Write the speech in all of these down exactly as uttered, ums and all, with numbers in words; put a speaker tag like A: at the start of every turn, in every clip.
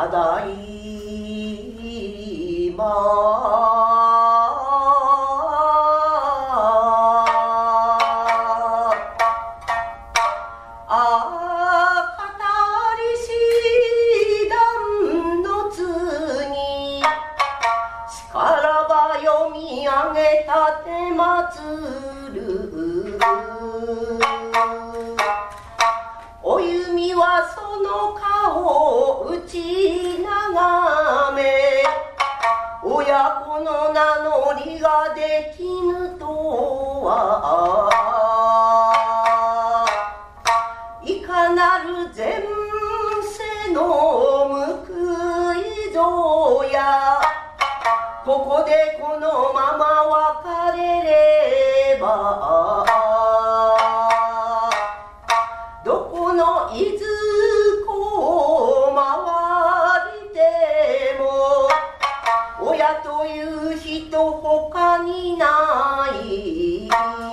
A: ただいまあ語りし段の図に力ば読み上げたてまつるお弓はその顔を打ち眺め親子の名乗りができぬとはいかなる前世の報いぞやここでこのまま別れればどこのいずこを回りても親という人他にない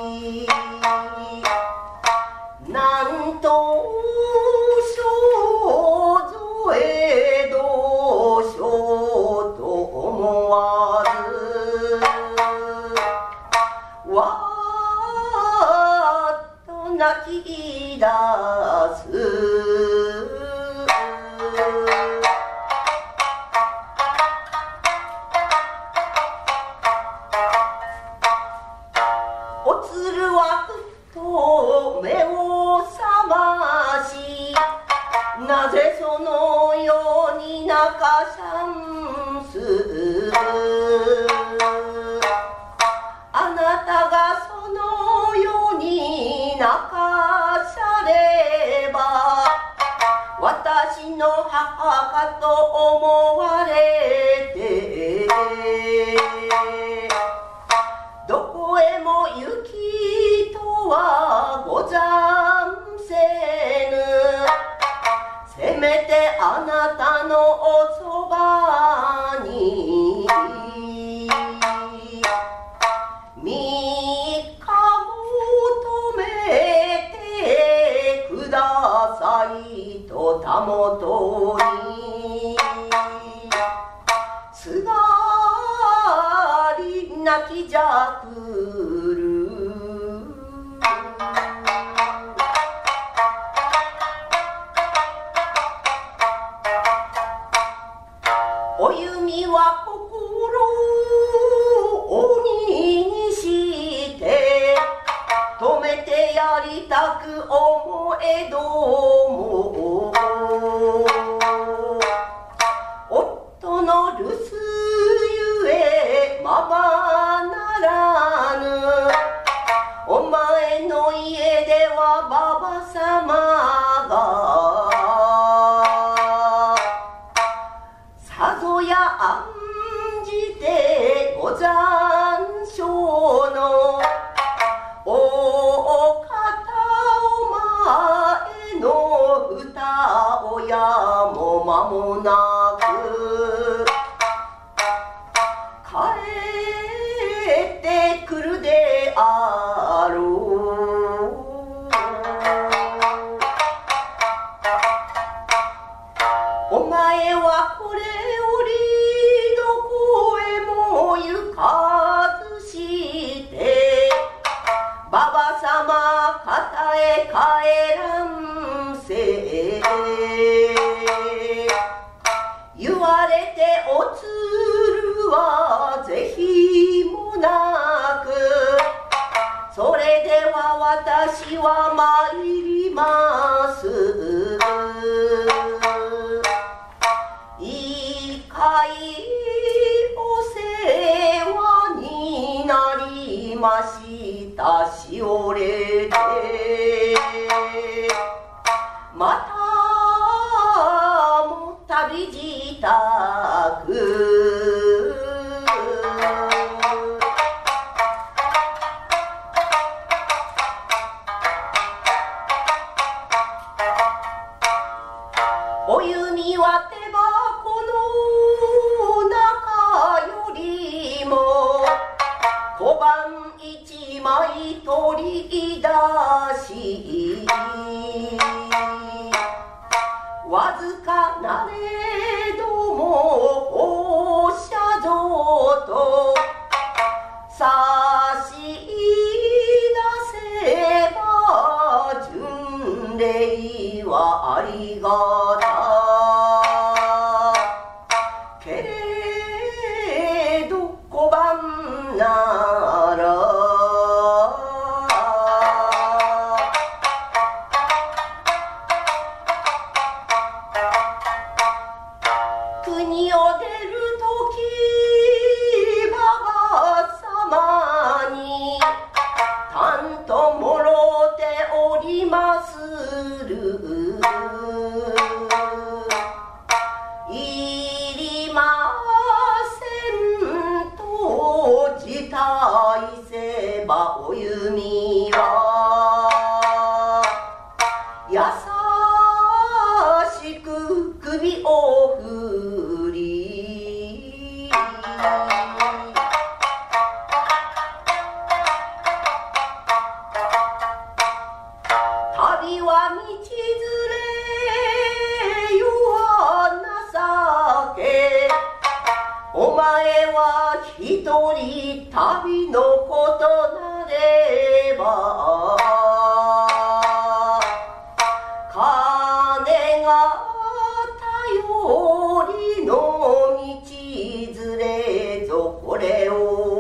A: なんと少ぞえどうしようと思わずわーっと泣き出すおつるはふっと目を覚ましなぜそのように泣かさんすあなたがそのように泣かされば私の母かと思われてどこへも行きとはござんせぬせめてあなたのおそばにみっかもとめてくださいとたもとにすがり泣きじゃくるお弓は心を鬼にして止めてやりたく思えども夫の留守ゆえままならぬお前の家ではばばさまがさぞや案じてござんしょうのお方お前の二親も間もなく帰ってくるであろうお前はこれよりどこへも行かずしてばばさま方へ帰らんせ言われておつるは是非もなくそれでは私は参りますいいかいお世話になりましたしおれでまたも旅支度お弓は手箱の中よりも小判一枚取り出しわずかなれども放射状と差し出せば巡礼はありがたけれど小判なら国を出るときばばさまにたんともろておりまするいりませんと辞退せばお弓は優しく首を振り旅は道連れよは情けお前は一人旅のことなれば金が頼りの道連れぞこれを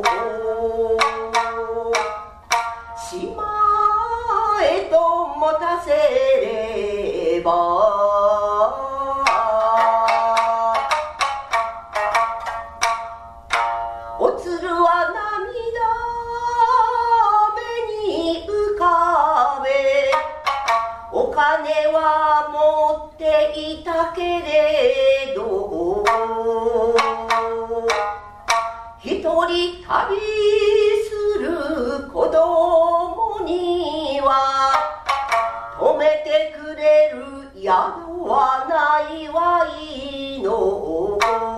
A: 島へと持たせればお鶴は涙目に浮かべお金は持っていたけれど一人旅する子供には止めてくれる宿はないわいの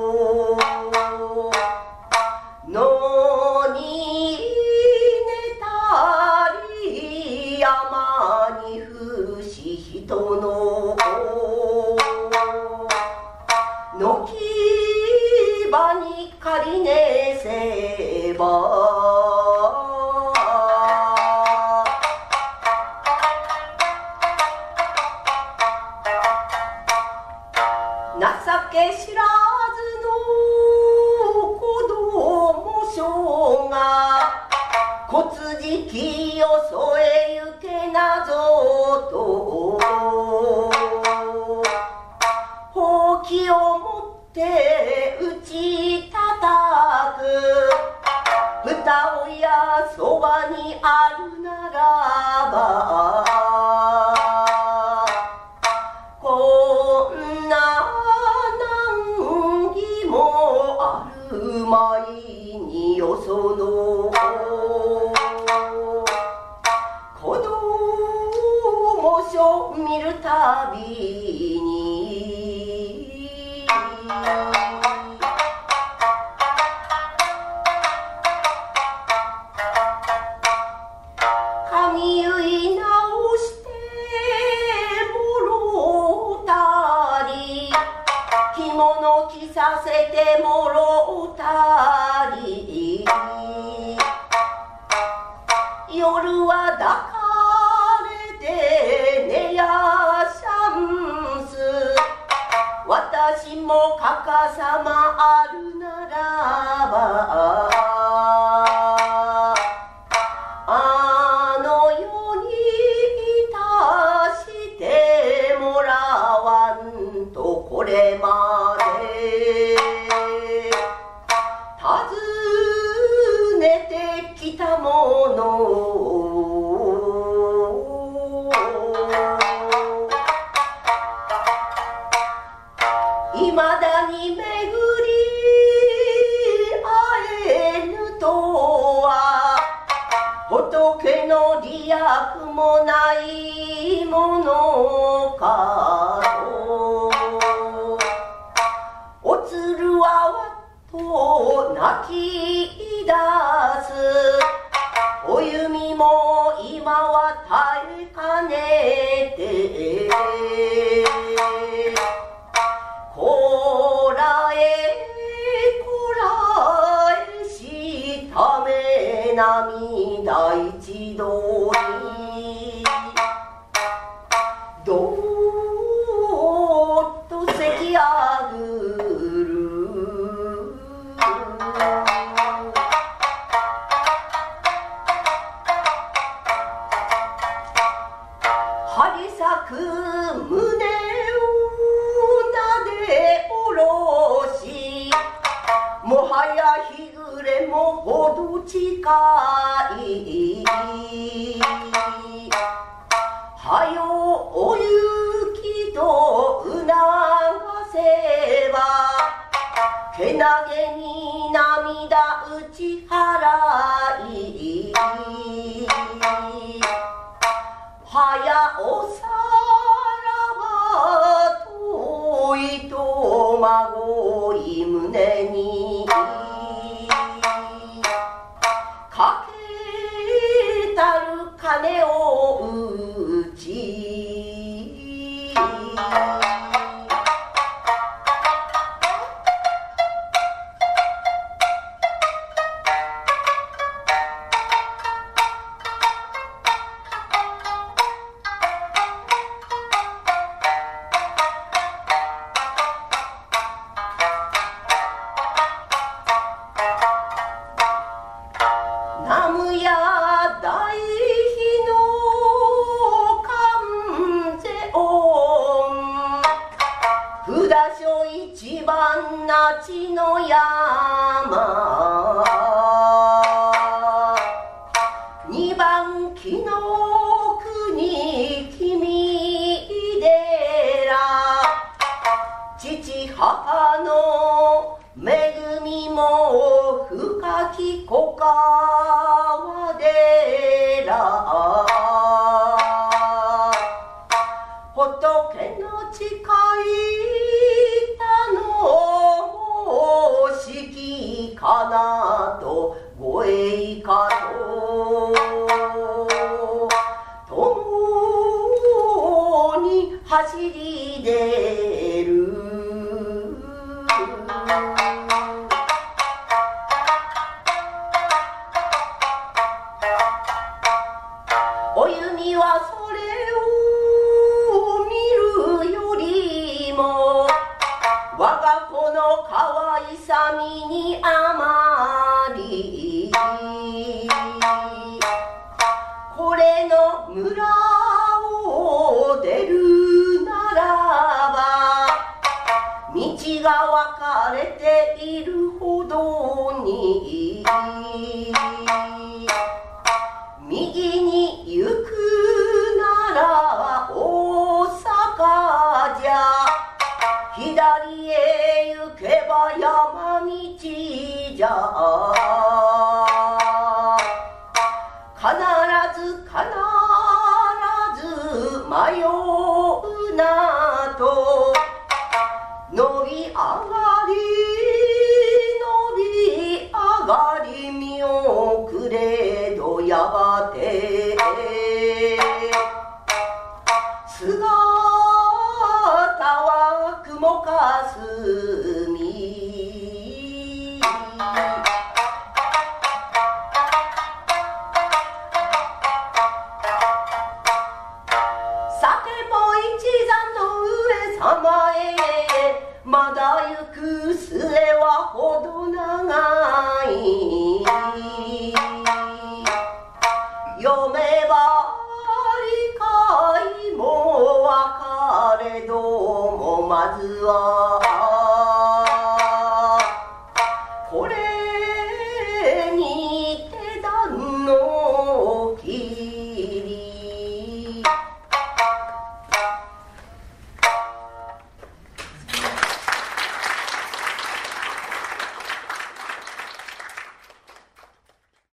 A: 野に寝たり山に伏し人の軒場に借りねせば情け知らずの子供小が小辻を添えゆけなぞとほうきを持って打ちたたく二親そばにあるならばこんな難儀もあるまいによその子供書見るたびに髪結い直してもろうたり着物着させてもろうたり夜は抱かれて寝やしゃんす私もかかさまあるならばあの世にいたしてもらわんとこれまで訪ねてきたものいまだに巡り会えぬとは仏の利益もないものかとお鶴はわっと泣き出すお弓も今は耐えかねて涙一度にどーっとせきあぐる張り裂く胸をなでおろしもはや日暮れもほど近いはよお雪と促せばけなげに涙打ち払いはやおさらば遠いとまごい胸にかけたる鐘を打ち南無や大悲の観世音札所一番那智の山二番木の国君寺父母の恵みも深き小川寺仏の誓いたの申しきかなとご栄華と共に走り出るお弓はそれを見るよりも我が子の可愛さみにあまりこれの村を出るならば道が分かれているほどに右に行くなら大阪じゃ左へ行けば山道じゃ必ず必ず迷うなと伸び上がり伸び上がり見送れどやがて姿は雲かすみさても一座の上様へまだ行く末はほど長い読めば理解もわかれどもまず